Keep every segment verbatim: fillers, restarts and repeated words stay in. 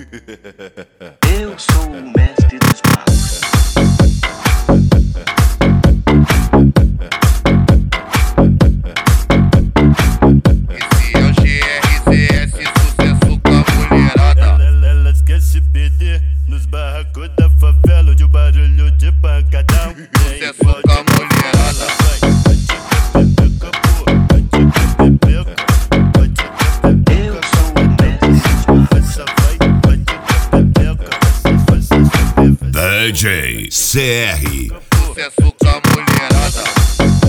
Eu sou o mestre dos magos. Esse é o G R C S, sucesso com a mulherada. Ela esquece se perder nos barracos da favela, onde o barulho de pancadão. Sucesso com a mulherada. Eu sou o mestre dos magos. D J C R. Sucesso com a mulherada.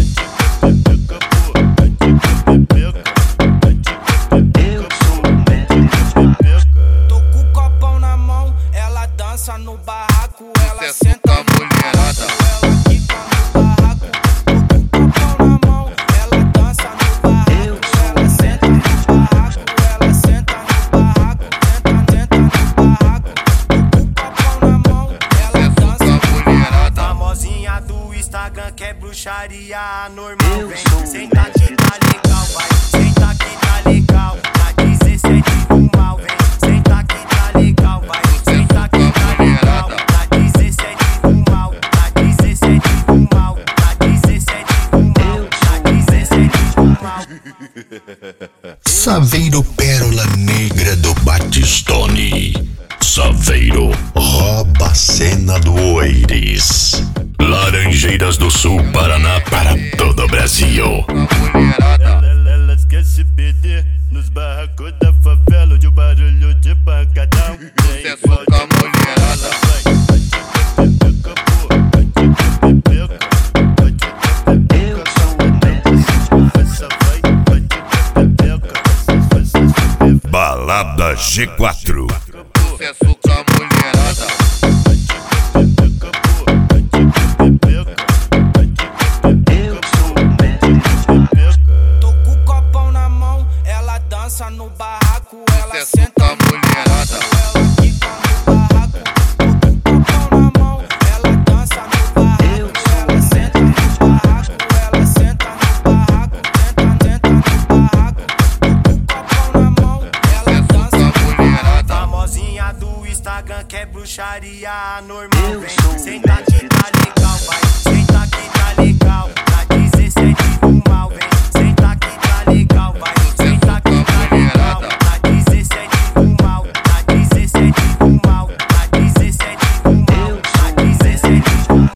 Eu sou o mestre dos magos. Tô com o copão na mão, ela dança no barraco, ela Sucesso senta com a no barraco, mulherada. ela quica no barraco. Tô com o copão na mão, ela dança no barraco, ela senta no barraco, ela senta no barraco, senta, senta no barraco. Tô com o copão na mão, ela dança no barraco. Famosinha do Instagram que é bruxaria anormal, Eu vem. sou o Senta mestre que tá legal, vai. Senta que tá legal, na dezessete do mal, vem. Senta que tá legal, vai. Senta que tá legal, na dezessete do mal, na dezessete do mal, na dezessete do mal, na dezessete do mal. Saveiro Pérola Negra do Batistone. Saveiro rouba a cena do Oeiris. Laranjeiras do Sul, Paraná, para todo o Brasil. A mulherada. Ela esquece se perder nos barracos da favela, onde o barulho de pancadão. Sucesso com a mulherada. Eu sou o mestre dos magos. Balada G quatro. Sucesso com a mulherada. Eu sou o mestre dos magos. Tô com o copão na mão, ela dança no barraco, ela Sucesso senta com a no mulherada. barraco, ela quica no barraco. Tô com o copão na mão, ela dança no barraco, ela senta no barraco, ela senta no barraco, senta, senta no barraco. Tô com o copão na mão, ela dança Sucesso com a no barraco. mulherada. Famosinha do Instagram que é bruxaria anormal, Eu vem. sou